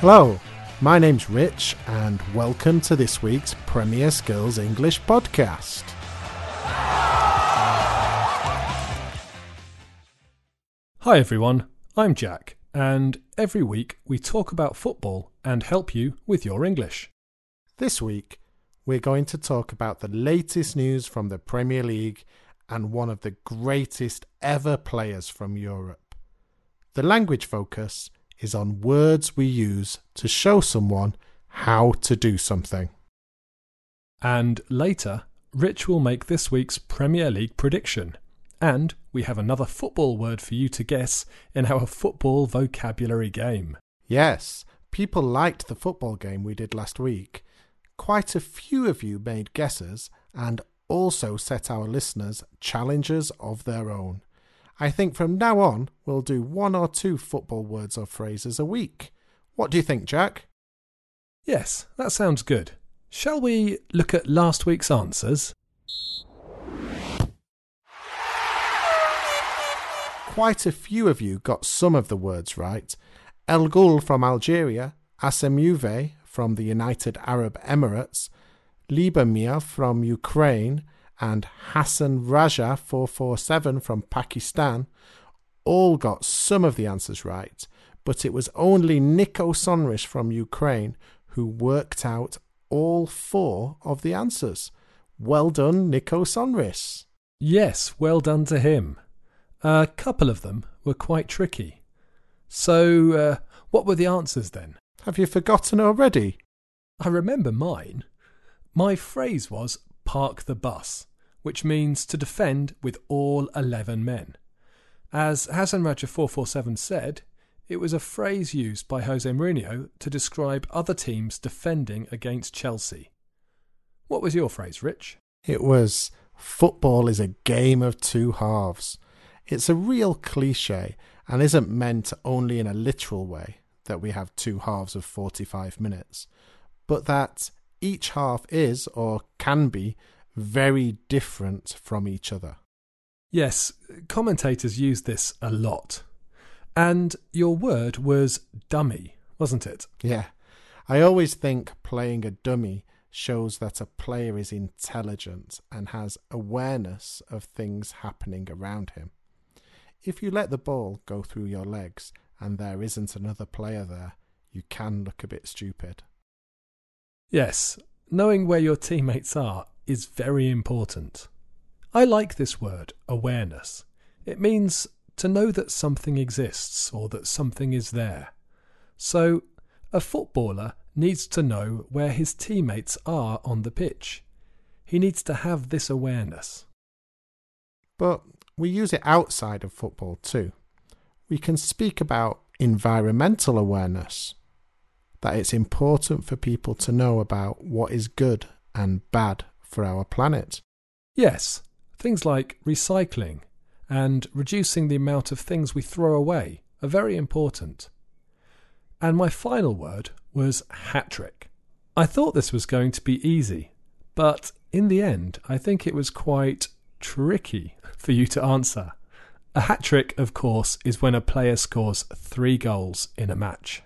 Hello, my name's Rich and welcome to this week's Premier Skills English podcast. Hi everyone, I'm Jack, and every week we talk about football and help you with your English. This week we're going to talk about the latest news from the Premier League and one of the greatest ever players from Europe. The language focus is on words we use to show someone how to do something. And later, Rich will make this week's Premier League prediction. And we have another football word for you to guess in our football vocabulary game. Yes, people liked the football game we did last week. Quite a few of you made guesses and also set our listeners challenges of their own. I think from now on, we'll do 1 or 2 football words or phrases a week. What do you think, Jack? Yes, that sounds good. Shall we look at last week's answers? Quite a few of you got some of the words right. El Ghul from Algeria, Asemuve from the United Arab Emirates, Libamir from Ukraine, and Hassan Raja 447 from Pakistan all got some of the answers right, but it was only Nico Sonrish from Ukraine who worked out all 4 of the answers. Well done, Nico Sonrish. Yes, well done to him. A couple of them were quite tricky. So, what were the answers then? Have you forgotten already? I remember mine. My phrase was park the bus, which means to defend with all 11 men. As Hassan Raja 447 said, it was a phrase used by Jose Mourinho to describe other teams defending against Chelsea. What was your phrase, Rich? It was, football is a game of 2 halves. It's a real cliche and isn't meant only in a literal way that we have 2 halves of 45 minutes, but that each half is, or can be, very different from each other. Yes, commentators use this a lot. And your word was dummy, wasn't it? Yeah, I always think playing a dummy shows that a player is intelligent and has awareness of things happening around him. If you let the ball go through your legs and there isn't another player there, you can look a bit stupid. Yes, knowing where your teammates are is very important. I like this word, awareness. It means to know that something exists or that something is there. So, a footballer needs to know where his teammates are on the pitch. He needs to have this awareness. But we use it outside of football too. We can speak about environmental awareness, that it's important for people to know about what is good and bad for our planet. Yes, things like recycling and reducing the amount of things we throw away are very important. And my final word was hat-trick. I thought this was going to be easy, but in the end I think it was quite tricky for you to answer. A hat-trick, of course, is when a player scores 3 goals in a match.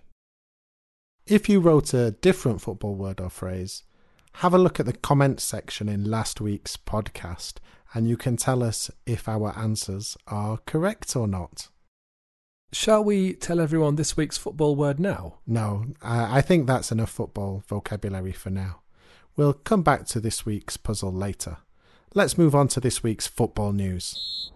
If you wrote a different football word or phrase, have a look at the comments section in last week's podcast and you can tell us if our answers are correct or not. Shall we tell everyone this week's football word now? No, I think that's enough football vocabulary for now. We'll come back to this week's puzzle later. Let's move on to this week's football news.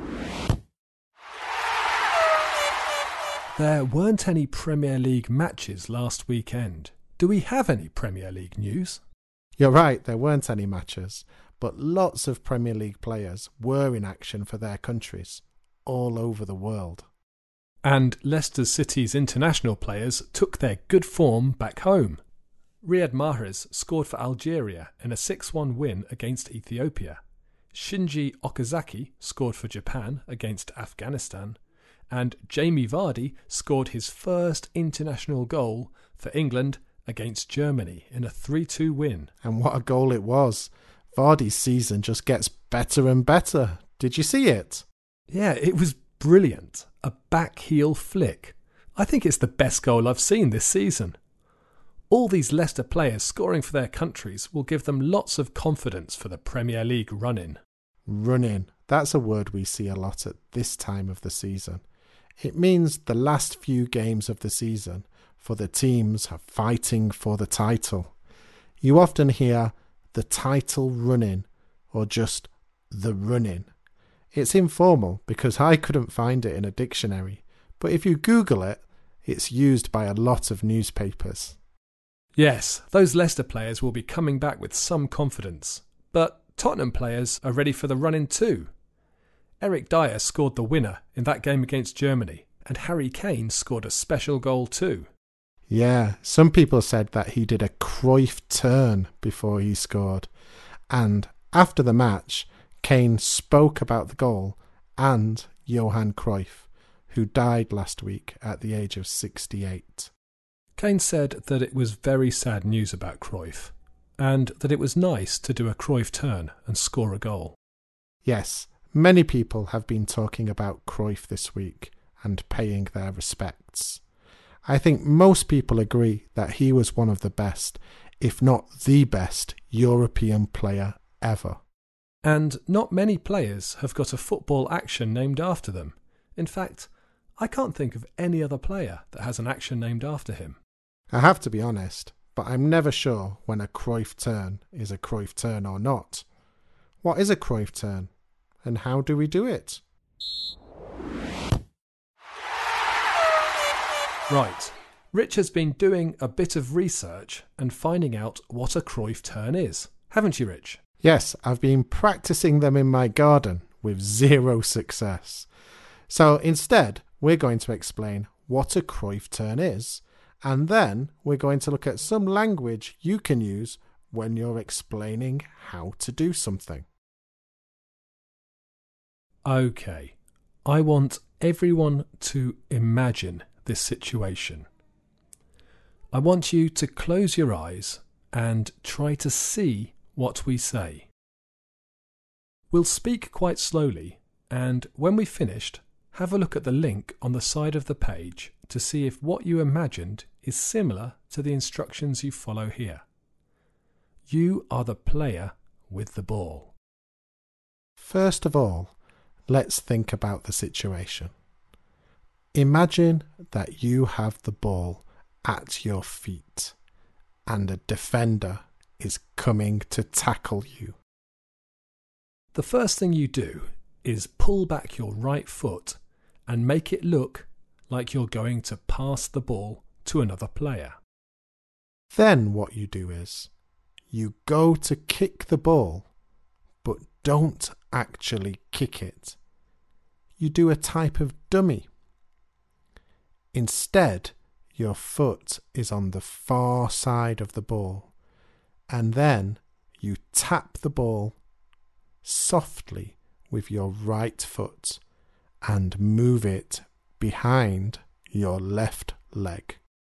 There weren't any Premier League matches last weekend. Do we have any Premier League news? You're right, there weren't any matches, but lots of Premier League players were in action for their countries, all over the world. And Leicester City's international players took their good form back home. Riyad Mahrez scored for Algeria in a 6-1 win against Ethiopia. Shinji Okazaki scored for Japan against Afghanistan. And Jamie Vardy scored his first international goal for England against Germany in a 3-2 win. And what a goal it was. Vardy's season just gets better and better. Did you see it? Yeah, it was brilliant. A back heel flick. I think it's the best goal I've seen this season. All these Leicester players scoring for their countries will give them lots of confidence for the Premier League run-in. Run-in. That's a word we see a lot at this time of the season. It means the last few games of the season for the teams are fighting for the title. You often hear the title run-in or just the run-in. It's informal because I couldn't find it in a dictionary, but if you Google it, it's used by a lot of newspapers. Yes, those Leicester players will be coming back with some confidence, but Tottenham players are ready for the run-in too. Eric Dyer scored the winner in that game against Germany, and Harry Kane scored a special goal too. Yeah, some people said that he did a Cruyff turn before he scored, and after the match, Kane spoke about the goal and Johan Cruyff, who died last week at the age of 68. Kane said that it was very sad news about Cruyff, and that it was nice to do a Cruyff turn and score a goal. Yes, many people have been talking about Cruyff this week and paying their respects. I think most people agree that he was one of the best, if not the best, European player ever. And not many players have got a football action named after them. In fact, I can't think of any other player that has an action named after him. I have to be honest, but I'm never sure when a Cruyff turn is a Cruyff turn or not. What is a Cruyff turn, and how do we do it? Right, Rich has been doing a bit of research and finding out what a Cruyff turn is. Haven't you, Rich? Yes, I've been practicing them in my garden with zero success. So instead, we're going to explain what a Cruyff turn is, and then we're going to look at some language you can use when you're explaining how to do something. Okay, I want everyone to imagine this situation. I want you to close your eyes and try to see what we say. We'll speak quite slowly, and when we've finished, have a look at the link on the side of the page to see if what you imagined is similar to the instructions you follow here. You are the player with the ball. First of all, let's think about the situation. Imagine that you have the ball at your feet and a defender is coming to tackle you. The first thing you do is pull back your right foot and make it look like you're going to pass the ball to another player. Then what you do is you go to kick the ball, but don't actually kick it. You do a type of dummy. Instead, your foot is on the far side of the ball, and then you tap the ball softly with your right foot and move it behind your left leg.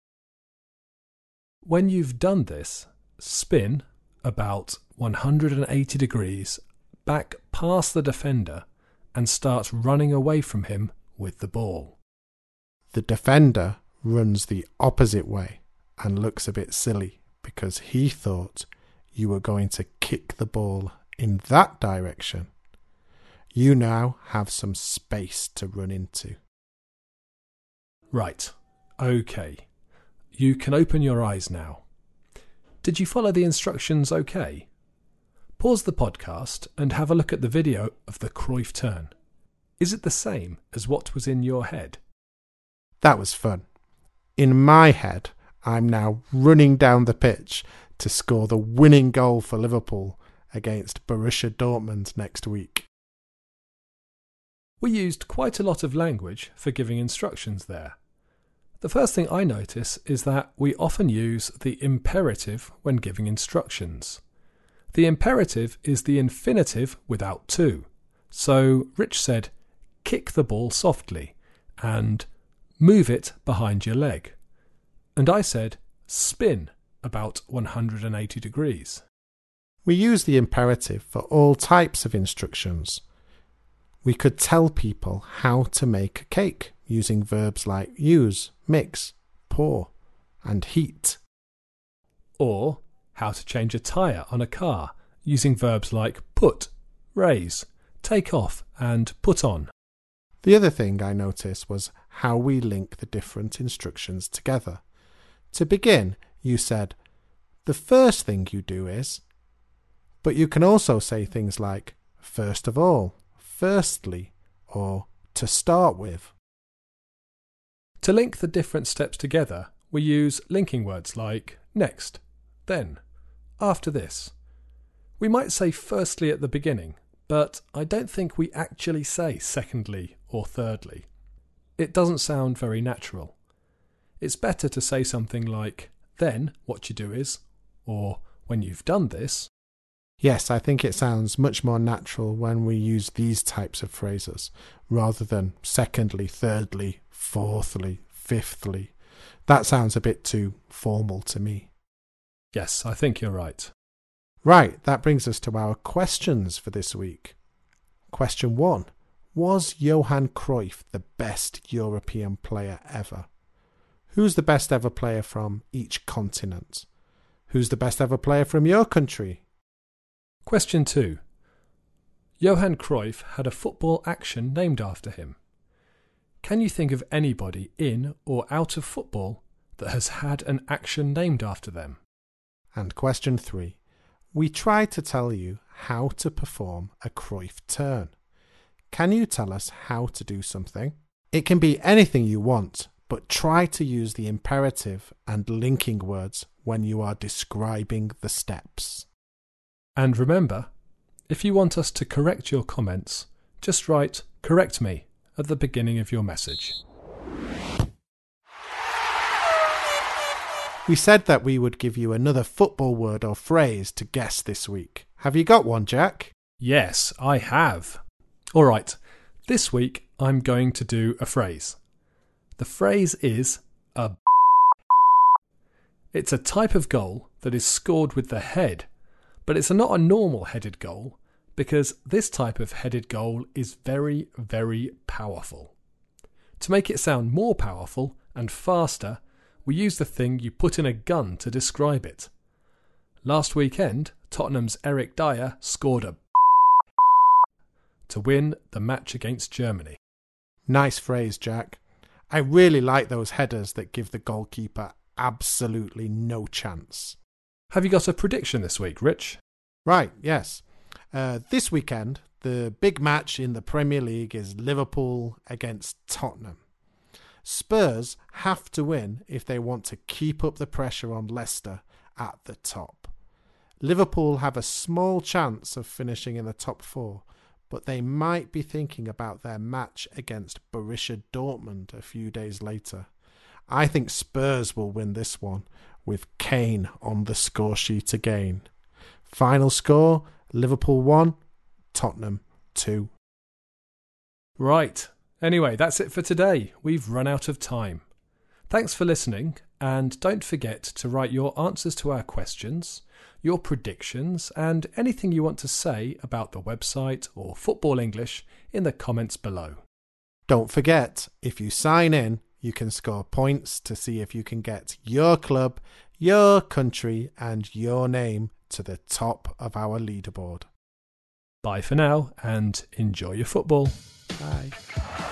When you've done this, spin about 180 degrees back past the defender and start running away from him with the ball. The defender runs the opposite way and looks a bit silly because he thought you were going to kick the ball in that direction. You now have some space to run into. Right, okay. You can open your eyes now. Did you follow the instructions okay? Pause the podcast and have a look at the video of the Cruyff turn. Is it the same as what was in your head? That was fun. In my head, I'm now running down the pitch to score the winning goal for Liverpool against Borussia Dortmund next week. We used quite a lot of language for giving instructions there. The first thing I notice is that we often use the imperative when giving instructions. The imperative is the infinitive without to. So Rich said, kick the ball softly and move it behind your leg. And I said, spin about 180 degrees. We use the imperative for all types of instructions. We could tell people how to make a cake using verbs like use, mix, pour, and heat. Or how to change a tyre on a car using verbs like put, raise, take off, and put on. The other thing I noticed was how we link the different instructions together. To begin, you said, the first thing you do is, but you can also say things like, first of all, firstly, or to start with. To link the different steps together, we use linking words like next, then, after this. We might say firstly at the beginning, but I don't think we actually say secondly or thirdly. It doesn't sound very natural. It's better to say something like, then what you do is, or when you've done this. Yes, I think it sounds much more natural when we use these types of phrases, rather than secondly, thirdly, fourthly, fifthly. That sounds a bit too formal to me. Yes, I think you're right. Right, that brings us to our questions for this week. Question 1. Was Johan Cruyff the best European player ever? Who's the best ever player from each continent? Who's the best ever player from your country? Question 2. Johan Cruyff had a football action named after him. Can you think of anybody in or out of football that has had an action named after them? And question 3. We tried to tell you how to perform a Cruyff turn. Can you tell us how to do something? It can be anything you want, but try to use the imperative and linking words when you are describing the steps. And remember, if you want us to correct your comments, just write "correct me" at the beginning of your message. We said that we would give you another football word or phrase to guess this week. Have you got one, Jack? Yes, I have. All right, this week I'm going to do a phrase. The phrase is a. It's a type of goal that is scored with the head, but it's not a normal headed goal because this type of headed goal is very, very powerful. To make it sound more powerful and faster, we use the thing you put in a gun to describe it. Last weekend, Tottenham's Eric Dyer scored a to win the match against Germany. Nice phrase, Jack. I really like those headers that give the goalkeeper absolutely no chance. Have you got a prediction this week, Rich? Right, yes. This weekend, the big match in the Premier League is Liverpool against Tottenham. Spurs have to win if they want to keep up the pressure on Leicester at the top. Liverpool have a small chance of finishing in the top 4, but they might be thinking about their match against Borussia Dortmund a few days later. I think Spurs will win this one, with Kane on the score sheet again. Final score, Liverpool 1, Tottenham 2. Right. Anyway, that's it for today. We've run out of time. Thanks for listening, and don't forget to write your answers to our questions, your predictions, and anything you want to say about the website or Football English in the comments below. Don't forget, if you sign in, you can score points to see if you can get your club, your country, and your name to the top of our leaderboard. Bye for now, and enjoy your football. Bye.